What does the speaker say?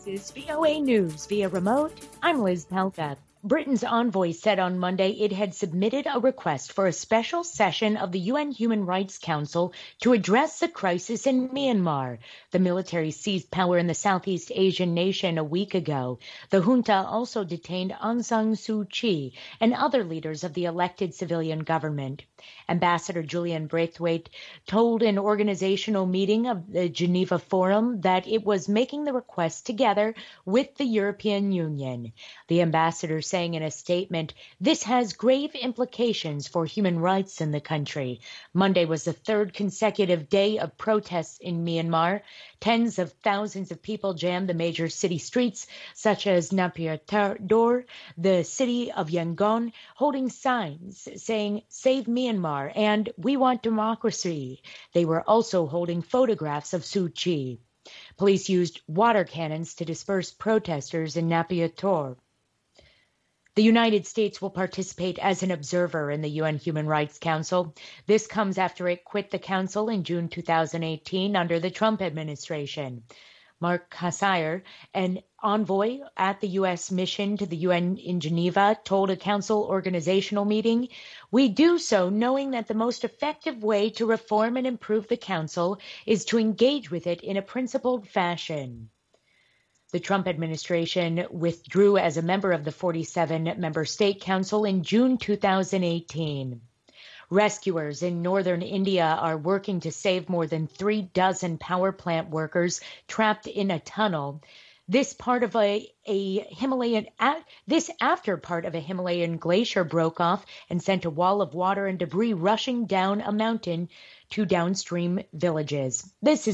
This is VOA News via remote. I'm Liz Pelka. Britain's envoy said on Monday it had submitted a request for a special session of the UN Human Rights Council to address the crisis in Myanmar. The military seized power in the Southeast Asian nation a week ago. The junta also detained Aung San Suu Kyi and other leaders of the elected civilian government. Ambassador Julian Braithwaite told an organizational meeting of the Geneva Forum that it was making the request together with the European Union. The ambassador saying in a statement, "This has grave implications for human rights in the country." Monday was the third consecutive day of protests in Myanmar. Tens of thousands of people jammed the major city streets, such as Naypyidaw, the city of Yangon, holding signs saying, "Save Myanmar" and "We want democracy." They were also holding photographs of Suu Kyi. Police used water cannons to disperse protesters in Naypyidaw. The United States will participate as an observer in the UN Human Rights Council. This comes after it quit the council in June 2018 under the Trump administration. Mark Kasair, an envoy at the U.S. mission to the UN in Geneva, told a council organizational meeting, "We do so knowing that the most effective way to reform and improve the council is to engage with it in a principled fashion." The Trump administration withdrew as a member of the 47-member state council in June 2018. Rescuers in northern India are working to save more than 36 power plant workers trapped in a tunnel. This after part of a Himalayan glacier broke off and sent a wall of water and debris rushing down a mountain to downstream villages. This is